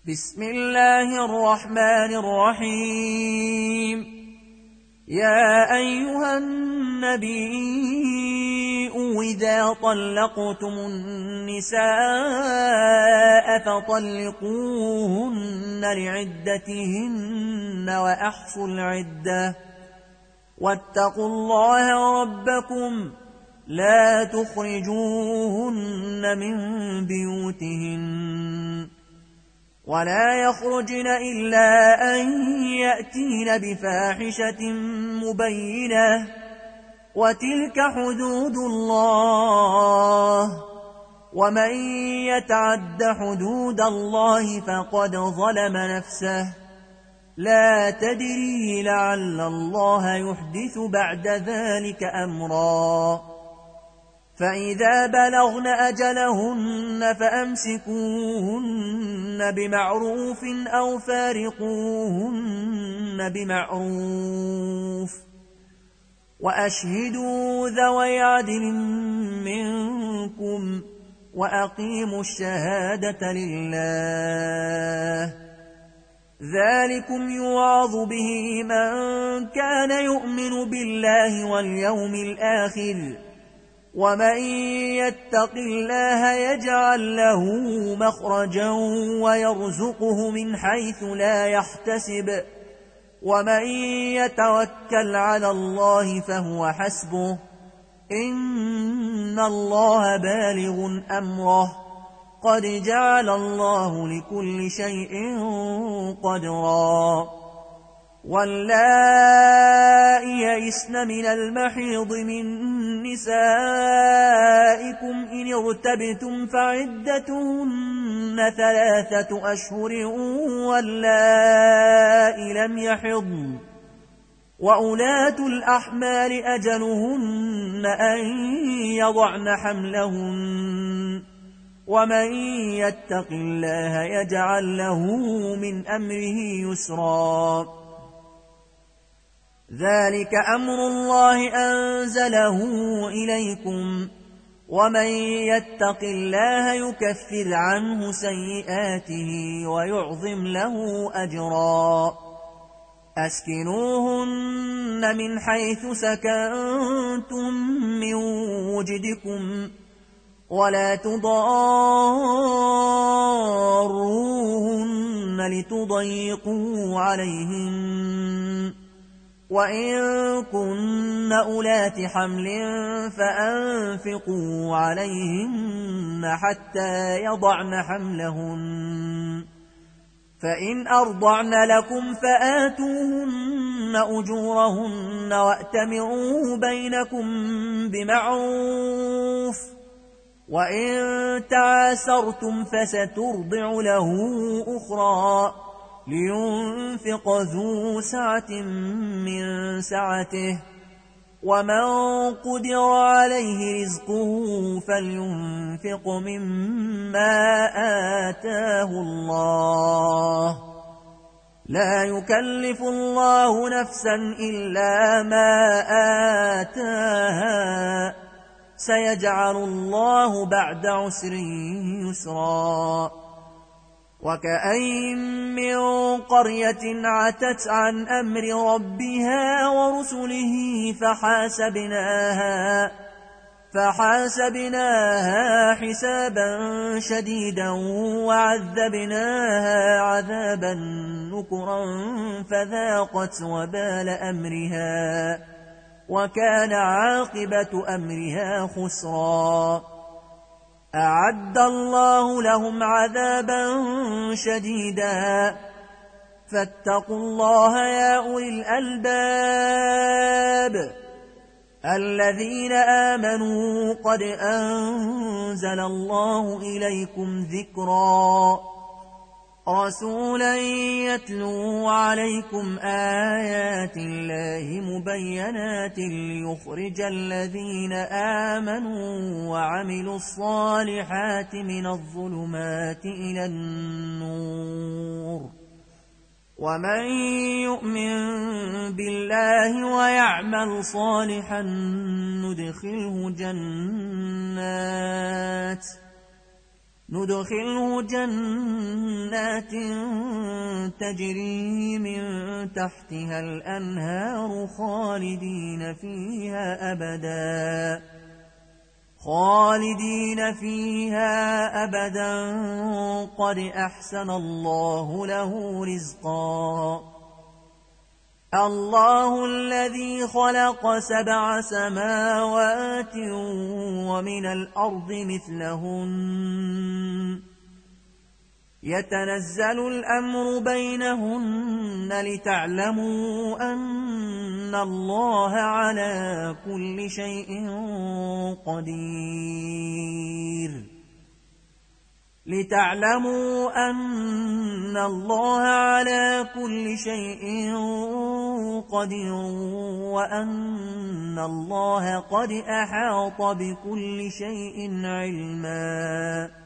بسم الله الرحمن الرحيم. يا أيها النبي إذا طلقتم النساء فطلقوهن لعدتهن وأحصوا العدة واتقوا الله ربكم لا تخرجوهن من بيوتهن ولا يخرجن إلا أن يأتين بفاحشة مبينة وتلك حدود الله ومن يتعد حدود الله فقد ظلم نفسه لا تدري لعل الله يحدث بعد ذلك أمرا. فإذا بلغن أجلهن فأمسكوهن بمعروف أو فارقوهن بمعروف وأشهدوا ذوي عدل منكم وأقيموا الشهادة لله ذلكم يوعظ به من كان يؤمن بالله واليوم الآخر ومن يتق الله يجعل له مخرجا ويرزقه من حيث لا يحتسب ومن يتوكل على الله فهو حسبه إن الله بالغ أمره قد جعل الله لكل شيء قدرا. واللائي يئسن من المحيض من نسائكم إن ارتبتم فعدتهن 3 أشهر واللائي لم يحضن وأولاة الأحمال أجلهن أن يضعن حملهن ومن يتق الله يجعل له من أمره يسرا. ذلك أمر الله أنزله إليكم ومن يتق الله يكفر عنه سيئاته ويعظم له أجرا. أسكنوهن من حيث سكنتم من وجدكم ولا تضاروهن لتضيقوا عليهن وإن كن أولات حمل فأنفقوا عليهن حتى يضعن حملهن فإن أرضعن لكم فآتوهن أجورهن وأتمروا بينكم بمعروف وإن تعاسرتم فسترضع له أخرى لينفق ذو سعة من سعته ومن قدر عليه رزقه فلينفق مما آتاه الله لا يكلف الله نفسا إلا ما آتاها سيجعل الله بعد عسر يسرا. وكأين من قرية عتت عن أمر ربها ورسله فحاسبناها حسابا شديدا وعذبناها عذابا نكرا فذاقت وبال أمرها وكان عاقبة أمرها خسرا. أعد الله لهم عذابا شديدا فاتقوا الله يا أولي الألباب الذين آمنوا قد أنزل الله إليكم ذكرا رسولا يتلو عليكم آيات الله مبينات ليخرج الذين آمنوا وعملوا الصالحات من الظلمات إلى النور ومن يؤمن بالله ويعمل صالحا ندخله جنات تجري من تحتها الأنهار خالدين فيها أبدا قد أحسن الله له رزقا الله الذي خلق 7 سماوات ومن الأرض مثلهن يتنزل الأمر بينهن لتعلموا أن الله على كل شيء قدير وأن الله قد أحاط بكل شيء علما